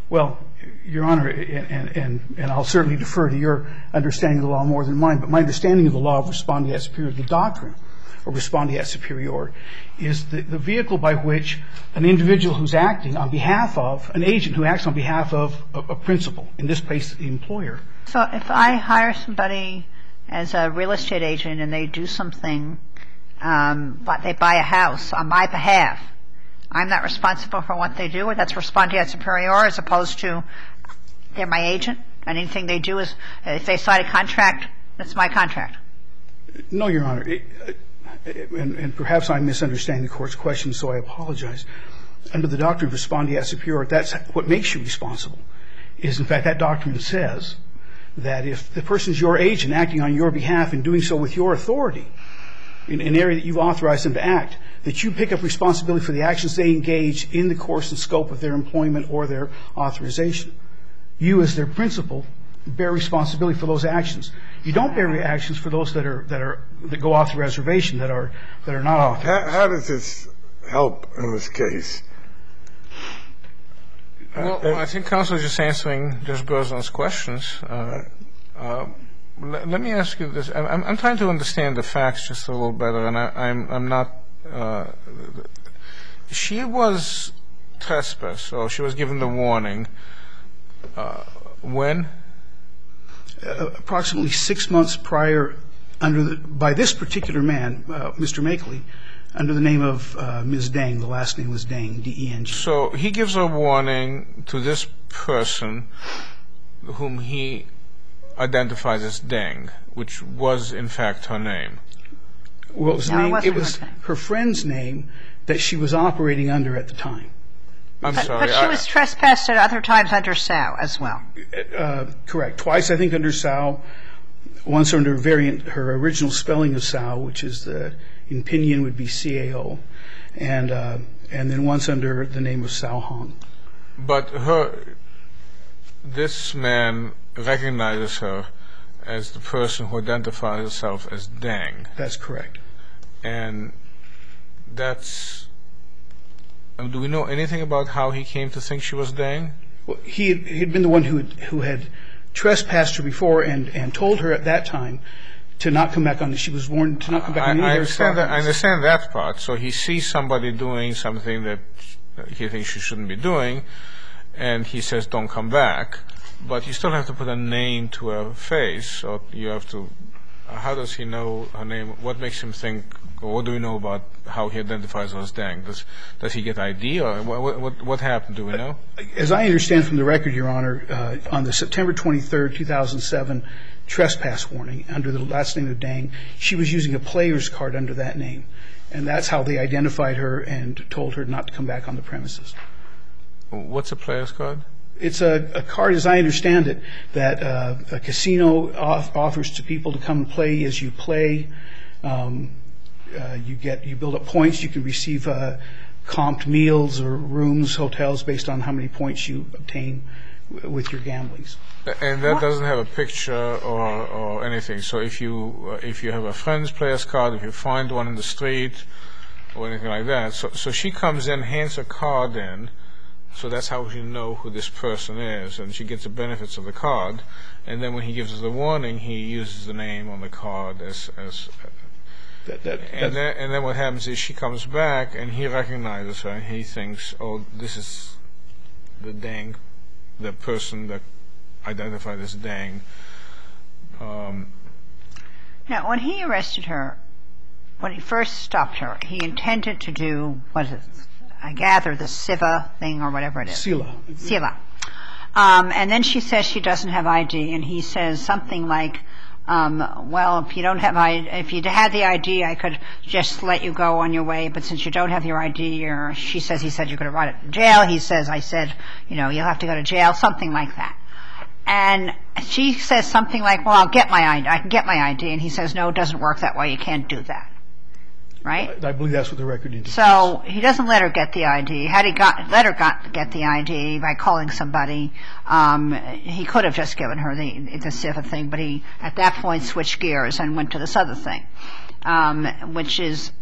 Well, Your Honor, and, and, and I'll certainly defer to your understanding of the law more than mine, but my understanding of the law of respondeat superior, the doctrine of respondeat superior, is the, the vehicle by which an individual who's acting on behalf of, an agent who acts on behalf of a, a principal, in this case the employer. So if I hire somebody as a real estate agent and they do something, um, but they buy a house on my behalf, I'm not responsible for what they do, or that's respondeat superior as opposed to they're my agent? Anything they do is, if they sign a contract, that's my contract. No, Your Honor. It, and, and perhaps I'm misunderstanding the Court's question, so I apologize. Under the doctrine of respondeat superior, that's what makes you responsible, is in fact that doctrine says that if the person's your agent acting on your behalf and doing so with your authority in an area that you've authorized them to act, that you pick up responsibility for the actions they engage in the course and scope of their employment or their authorization. You, as their principal, bear responsibility for those actions. You don't bear actions for those that are that are that go off the reservation, that are that are not authorized. How, how does this help in this case? Well, uh, I think counsel is just answering Judge Berzon's questions. Uh, uh, let, let me ask you this. I'm, I'm trying to understand the facts just a little better, and I, I'm I'm not. Uh, she was trespassed, or she was given the warning. Uh, when? Uh, approximately six months prior, under the, by this particular man, uh, Mister Makeley, under the name of uh, Miz Deng. The last name was Deng, D E N G. So he gives a warning to this person, whom he identifies as Deng, which was in fact her name. Well, it was, No, it name, wasn't it was her name. her friend's name that she was operating under at the time. I'm But, sorry. but she I- was trespassed at other times under S A O as well. Uh, correct. Twice, I think, under S A O. Once under variant, her original spelling of S A O, which is the, in Pinyin would be C A O, and uh, and then once under the name of Sao Hong. But her, this man recognizes her as the person who identifies herself as Deng, That's correct. and that's. um, Do we know anything about how he came to think she was Deng? Well, he had, he had been the one who had, who had trespassed her before and, and told her at that time to not come back on. She was warned to not come back I, on any I of their understand that. I properties. understand that part. So he sees somebody doing something that he thinks she shouldn't be doing, and he says, "Don't come back." But you still have to put a name to her face, or you have to. How does he know her name? What makes him think? Or what do we know about how he identifies her as Deng? Does does he get I D, or what what what happened? Do we know? As I understand from the record, Your Honor, uh, on the September twenty-third, two thousand seven trespass warning under the last name of Deng, she was using a player's card under that name, and that's how they identified her and told her not to come back on the premises. What's a player's card? It's a, a card, as I understand it, that uh, a casino off- offers to people to come and play as you play. Um, uh, you get you build up points. You can receive uh, comped meals or rooms, hotels, based on how many points you obtain w- with your gamblings. And that doesn't have a picture or, or anything. So if you uh, if you have a friend's player's card, if you find one in the street or anything like that, so so she comes in, hands a card in, so that's how you know who this person is, and she gets the benefits of the card. And then when he gives her the warning, he uses the name on the card as as. That, that, And then, and then what happens is she comes back and he recognizes her and he thinks, oh, this is the Deng, the person that identified as Deng. Um, Now, when he arrested her, when he first stopped her, he intended to do, what is it, I gather, the Siva thing or whatever it is. Sila. Sila. Um, and then she says she doesn't have I D, and he says something like, um, well, if you don't have I, if you had the I D, I could just let you go on your way. But since you don't have your I D, or she says he said you're going to rot it in jail. He says I said, you know, you'll have to go to jail, something like that. And she says something like, well, I'll get my I D. I can get my I D. And he says, no, it doesn't work that way. You can't do that. Right? I believe that's what the record indicates. So he doesn't let her get the I D. Had he got let her got, get the I D by calling somebody, um, he could have just given her the the Siva thing, but he at that point switched gears and went to this other thing, um, which is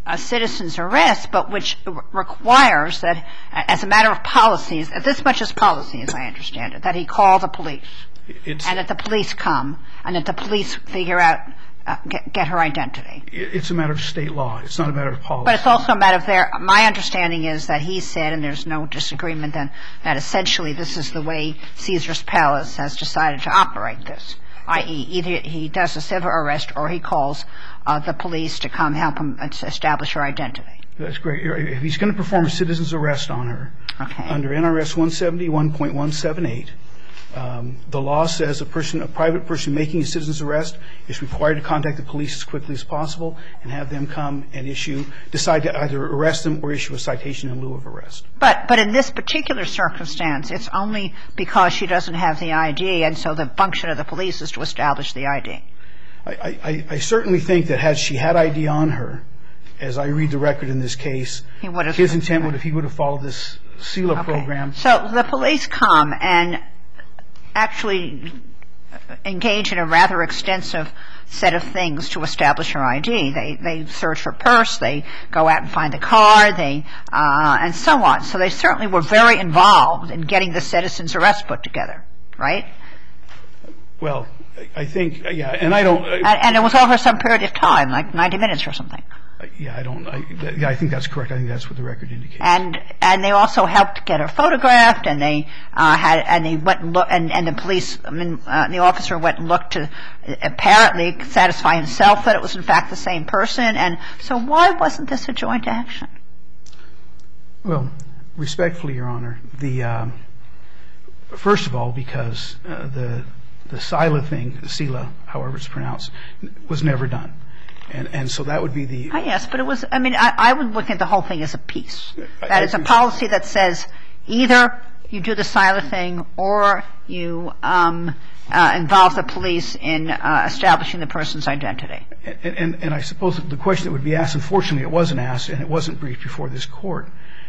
a citizen's arrest, but which requires that, as a matter of policies, this much is policy, as I understand it, that he call the police, It's, and that the police come, and that the police figure out, uh, get, get her identity. It's a matter of state law. It's not a matter of policy. But it's also a matter of their, my understanding is that he said, and there's no disagreement, that, that essentially this is the way Caesar's Palace has decided to operate this, that is either he does a civil arrest or he calls uh, the police to come help him establish her identity. That's great. If he's going to perform a citizen's arrest on her, okay. under N R S one seventy-one point one seven eight, Um, the law says a person, a private person making a citizen's arrest is required to contact the police as quickly as possible and have them come and issue, decide to either arrest them or issue a citation in lieu of arrest. But but in this particular circumstance, it's only because she doesn't have the I D, and so the function of the police is to establish the I D. I, I, I certainly think that had she had I D on her, as I read the record in this case, He would have, his intent would have he would have followed this SELA okay. program. So the police come and actually engage in a rather extensive set of things to establish her I D. They they search her purse, they go out and find the car, they uh, and so on. So they certainly were very involved in getting the citizen's arrest put together, right? Well, I think, yeah, and I don't. And, and it was over some period of time, like ninety minutes or something. Yeah, I don't. I, yeah, I think that's correct. I think that's what the record indicates. And and they also helped get her photographed, and they uh, had and they went and look, and, and the police, I mean, uh, the officer went and looked to apparently satisfy himself that it was in fact the same person. And so, why wasn't this a joint action? Well, respectfully, Your Honor, the um, first of all, because uh, the the SILA thing, SILA, however it's pronounced, was never done. And and so that would be the... Oh, yes, but it was, I mean, I, I would look at the whole thing as a piece. That I, is a policy that says either you do the SILA thing or you um, uh, involve the police in uh, establishing the person's identity. And, and, and I suppose the question that would be asked, unfortunately it wasn't asked and it wasn't briefed before this court,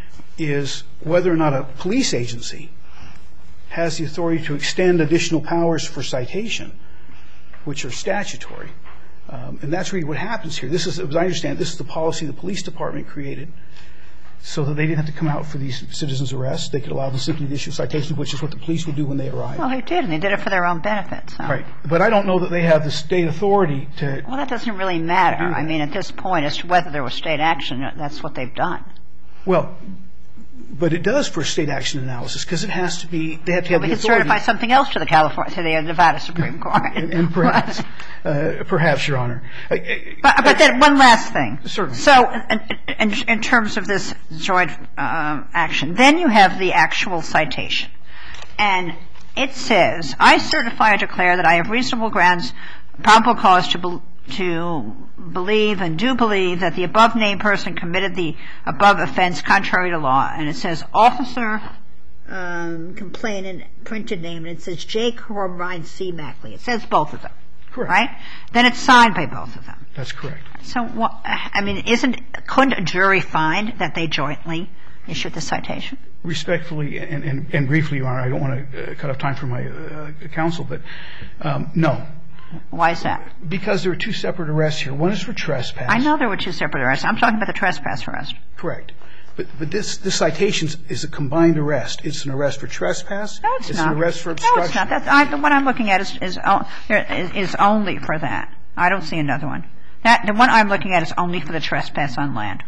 is whether or not a police agency has the authority to extend additional powers for citation, which are statutory. Um, and that's really what happens here. This is, as I understand, this is the policy the police department created so that they didn't have to come out for these citizens' arrests. They could allow them simply to issue citations, which is what the police would do when they arrive. Well, they did, and they did it for their own benefit. So. Right. But I don't know that they have the state authority to... Well, that doesn't really matter. I mean, at this point, as to whether there was state action, that's what they've done. Well, but it does for state action analysis because it has to be... They have to have well, we the could authority. certify something else to the California, to the Nevada Supreme Court. and, and perhaps, uh, perhaps, Your Honor. But, but then one last thing. Certainly. So, in, in, in terms of this joint uh, action, then you have the actual citation, and it says, "I certify or declare that I have reasonable grounds, probable cause to be, to believe and do believe that the above named person committed the above offense contrary to law." And it says, "Officer." Um, complainant, printed name, and it says J. Corrine C. Mackley. It says both of them. Correct. Right? Then it's signed by both of them. That's correct. So, what, I mean, isn't, couldn't a jury find that they jointly issued the citation? Respectfully and, and, and briefly, Your Honor, I don't want to uh, cut off time for my uh, counsel, but um, no. Why is that? Because there are two separate arrests here. One is for trespass. I know there were two separate arrests. I'm talking about the trespass arrest. Correct. But, but this, this citation is a combined arrest. It's an arrest for trespass. No, it's, it's not. It's an arrest for obstruction. No, it's not. That's, I, the one I'm looking at is, is, is, is only for that. I don't see another one. That, the one I'm looking at is only for the trespass on land.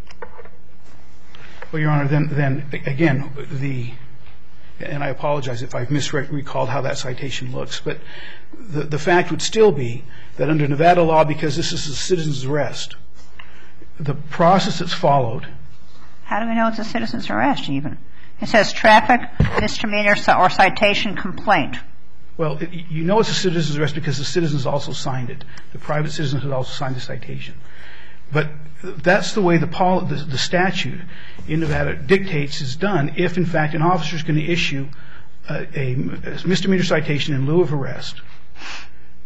Well, Your Honor, then, then again, the, and I apologize if I've misrecalled how that citation looks, but the, the fact would still be that under Nevada law, because this is a citizen's arrest, the process that's followed. How do we know it's a citizen's arrest, even? It says traffic, misdemeanor, or citation complaint. Well, it, you know it's a citizen's arrest because the citizens also signed it. The private citizens had also signed the citation. But that's the way the, pol- the, the statute in Nevada dictates is done if, in fact, an officer is going to issue a, a misdemeanor citation in lieu of arrest.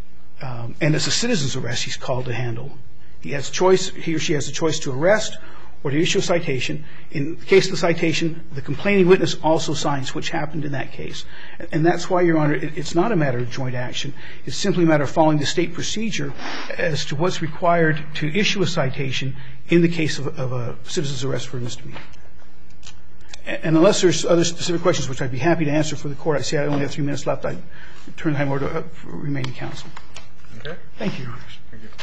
Um, and it's a citizen's arrest he's called to handle. He has choice, he or she has a choice to arrest or to issue a citation. In the case of the citation, the complaining witness also signs, which happened in that case. And that's why, Your Honor, it's not a matter of joint action. It's simply a matter of following the state procedure as to what's required to issue a citation in the case of, of a citizen's arrest for a misdemeanor. And unless there's other specific questions, which I'd be happy to answer for the Court, I see I only have three minutes left. I turn the time over to uh, remaining counsel. Okay. Thank you, Your Honor. Thank you.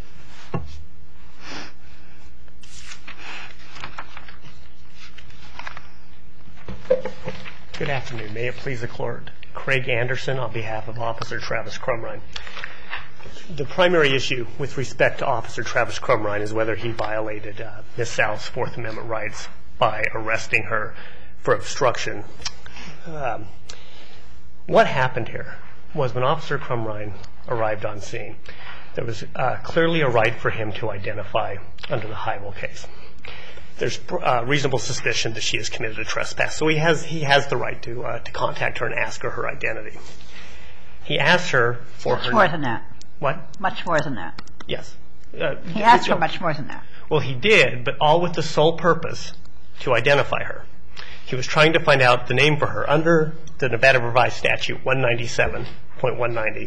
Good afternoon. May it please the Court. Craig Anderson on behalf of Officer Travis Crumrine. The primary issue with respect to Officer Travis Crumrine is whether he violated uh, Miz South's Fourth Amendment rights by arresting her for obstruction. Um, what happened here was when Officer Crumrine arrived on scene, there was uh, clearly a right for him to identify under the Hybel case. There's uh, reasonable suspicion that she has committed a trespass, so he has he has the right to uh, to contact her and ask her her identity. He asked her for much her. Much more than that. What? Much more than that. Yes. Uh, he asked her much more than that. Well, he did, but all with the sole purpose to identify her. He was trying to find out the name for her under the Nevada Revised Statute one ninety-seven point one ninety.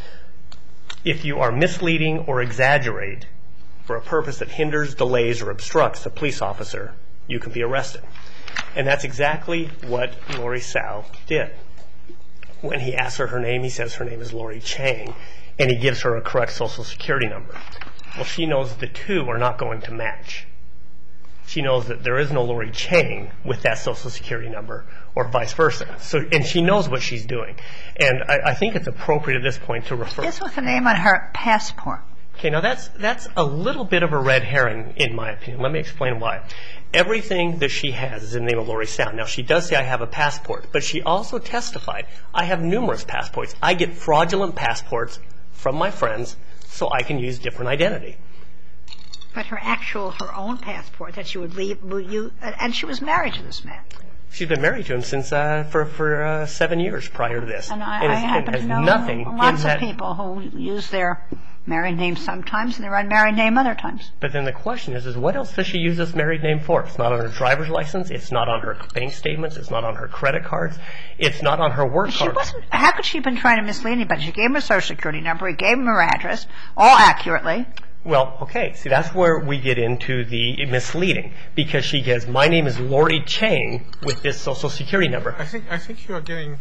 If you are misleading or exaggerate for a purpose that hinders, delays, or obstructs a police officer, you can be arrested. And that's exactly what Lori Tsao did. When he asks her her name, he says her name is Lori Chang, and he gives her a correct Social Security number. Well, she knows the two are not going to match. She knows that there is no Lori Chang with that Social Security number, or vice versa. So, and she knows what she's doing. And I, I think it's appropriate at this point to refer. This was the name on her passport. Okay, now that's that's a little bit of a red herring, in my opinion. Let me explain why. Everything that she has is in the name of Lori Tsao. Now, she does say, I have a passport, but she also testified, I have numerous passports. I get fraudulent passports from my friends so I can use different identity. But her actual, her own passport that she would leave, you, and she was married to this man. She's been married to him since uh, for for uh, seven years prior to this, and I, and I has, happen and has to know nothing lots in of that, people who use their married name sometimes and their unmarried name other times. But then the question is, is what else does she use this married name for? It's not on her driver's license. It's not on her bank statements. It's not on her credit cards. It's not on her work she cards. Wasn't, how could she have been trying to mislead anybody? She gave him a Social Security number. He gave him her address, all accurately. Well, okay. See, that's where we get into the misleading, because she gets, my name is Lori Chang with this Social Security number. I think I think you are getting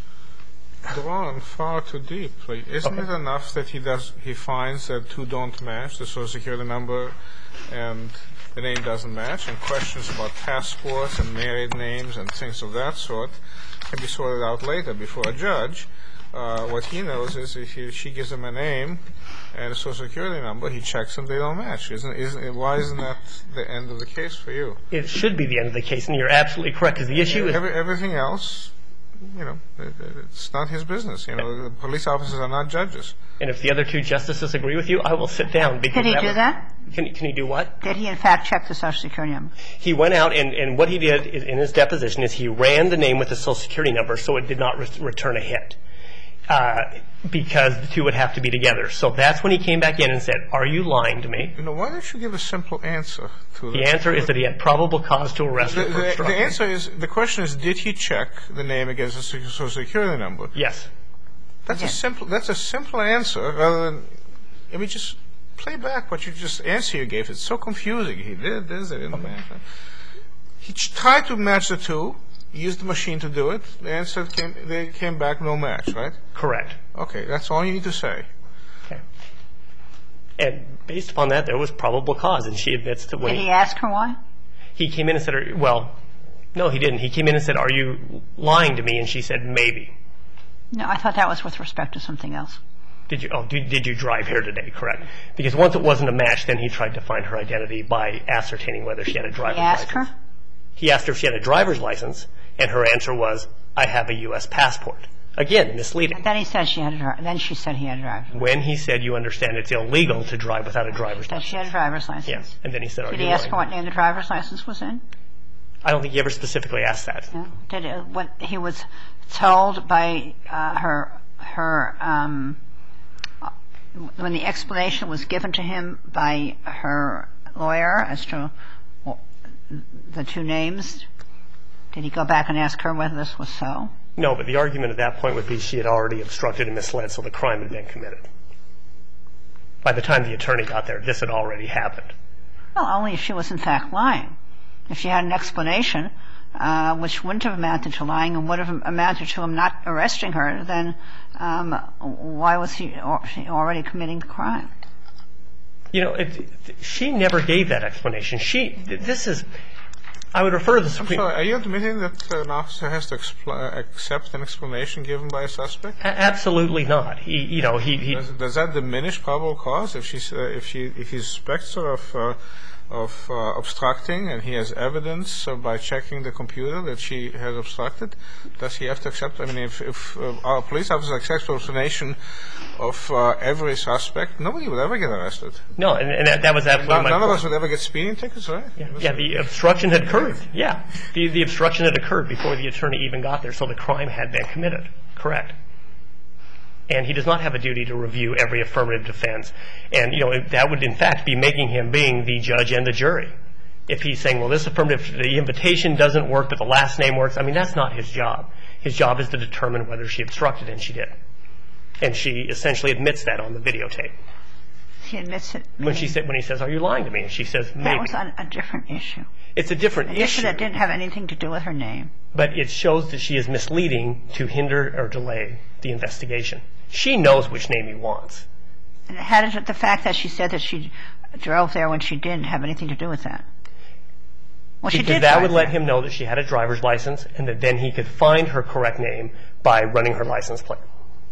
drawn far too deeply. Isn't Okay. it enough that he does he finds that two don't match, the Social Security number and the name doesn't match, and questions about passports and married names and things of that sort can be sorted out later before a judge? Uh, what he knows is if he, she gives him a name and a Social Security number, he checks them, they don't match. Isn't, isn't, why isn't that the end of the case for you? It should be the end of the case, and you're absolutely correct, because the issue is... Every, everything else, you know, it, it's not his business. You know, the police officers are not judges. And if the other two justices agree with you, I will sit down. Did he that do was, that? Can, can he do what? Did he, in fact, check the Social Security number? He went out, and, and what he did in his deposition is he ran the name with the Social Security number so it did not re- return a hit. Uh, because the two would have to be together. So that's when he came back in and said, are you lying to me? You know, why don't you give a simple answer to that? The answer is that he had probable cause to arrest The, her for the, obstruction. the answer is, the question is, did he check the name against the Social Security number? Yes. That's Yes. a simple, that's a simple answer rather than, I mean, just play back what you just answer you gave. It's so confusing. He did this, they didn't match. He ch- tried to match the two. Used the machine to do it. The answer came, they came back no match, right? Correct. Okay, that's all you need to say. Okay. And based upon that, there was probable cause, and she admits to when Did he ask her why? he came in and said, are- well, no, he didn't. He came in and said, are you lying to me? And she said, maybe. No, I thought that was with respect to something else. Did you, oh, did, did you drive here today? Correct. Because once it wasn't a match, then he tried to find her identity by ascertaining whether she had a driver's He asked license. her? He asked her if she had a driver's license, and her answer was, I have a U S passport. Again, misleading. Then he said she had a driver. Then she said he had a driver. When he said, you understand it's illegal to drive without a driver's That license. she had a driver's license. Yes. And then he said, are Did you he ask her lying? what name the driver's license was in? I don't think he ever specifically asked that. No. Did it, what he was told by uh, her her um, when the explanation was given to him by her lawyer as to the two names? Did he go back and ask her whether this was so? No, but the argument at that point would be she had already obstructed and misled, so the crime had been committed. By the time the attorney got there, this had already happened. Well, only if she was in fact lying. If she had an explanation, uh, which wouldn't have amounted to lying and would have amounted to him not arresting her, then um, why was he already committing the crime? You know, it, she never gave that explanation. She, this is, I would refer to the Supreme Court. Are you admitting that an officer has to expl- accept an explanation given by a suspect? A- absolutely not. He, you know, he. he does, does that diminish probable cause if she, uh, if she, if he suspects her of, uh, of uh, obstructing, and he has evidence uh, by checking the computer that she has obstructed? Does he have to accept? I mean, if, if uh, our police officer accepts the explanation of uh, every suspect, nobody would ever get arrested. No, and, and that, that was absolutely None, my none point. of us would ever get speeding tickets, right? Yeah, yeah, the obstruction had occurred. Yeah, the the obstruction had occurred before the attorney even got there, so the crime had been committed. Correct. And he does not have a duty to review every affirmative defense. And, you know, that would, in fact, be making him being the judge and the jury. If he's saying, well, this affirmative, the invitation doesn't work, but the last name works, I mean, that's not his job. His job is to determine whether she obstructed, and she did. And she essentially admits that on the videotape. She admits it. When she said, when he says, are you lying to me? And she says, maybe. That was on a different issue. It's a different An issue. issue that didn't have anything to do with her name. But it shows that she is misleading to hinder or delay the investigation. She knows which name he wants. And how did the fact that she said that she drove there when she didn't have anything to do with that? Well, she Because did that drive would let there. him know that she had a driver's license, and that then he could find her correct name by running her license plate.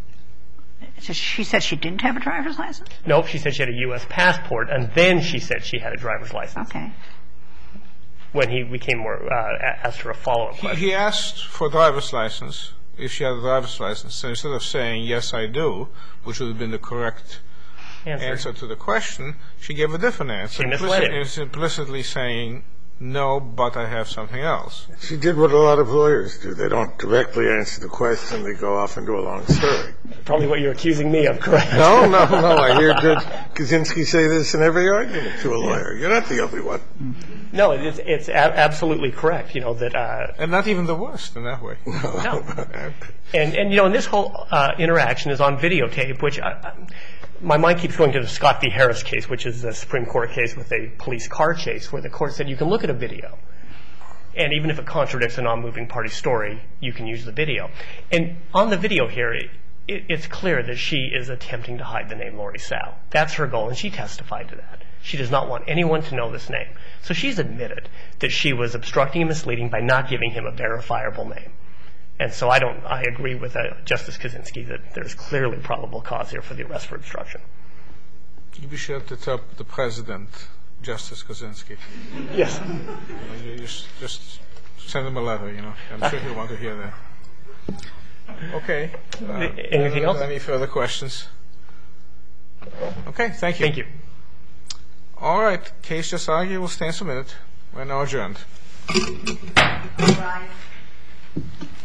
So she said she didn't have a driver's license? Nope, she said she had a U S passport, and then she said she had a driver's license. Okay. When he became more, uh, asked her a follow-up He, question. he asked for a driver's license, if she had a driver's license. So instead of saying, yes, I do, which would have been the correct Answer. answer to the question, she gave a different answer. She misled him. Implicit- implicitly saying, no, but I have something else. She did what a lot of lawyers do. They don't directly answer the question. They go off into a long story. Probably what you're accusing me of, correct? No, no, no. I hear Judge Kaczynski say this in every argument to a lawyer. You're not the only one. No, it's, it's a- absolutely correct, you know, that... Uh, And not even the worst in that way. No. And, and you know, and this whole uh, interaction is on videotape, which I, I, my mind keeps going to the Scott v. Harris case, which is a Supreme Court case with a police car chase, where the court said you can look at a video, and even if it contradicts a non-moving party story, you can use the video. And on the video here, it, it, it's clear that she is attempting to hide the name Lori Sal. That's her goal, and she testified to that. She does not want anyone to know this name. So she's admitted that she was obstructing and misleading by not giving him a verifiable name. And so I don't, I agree with uh, Justice Kaczynski that there's clearly probable cause here for the arrest for obstruction. You be sure to tell the President, Justice Kaczynski. Yes. You you just, just send him a letter, you know. I'm sure he'll want to hear that. Okay. Uh, Anything else? Any further questions? Okay, thank you. Thank you. All right, case just argued will stand submitted. We're now adjourned. Right.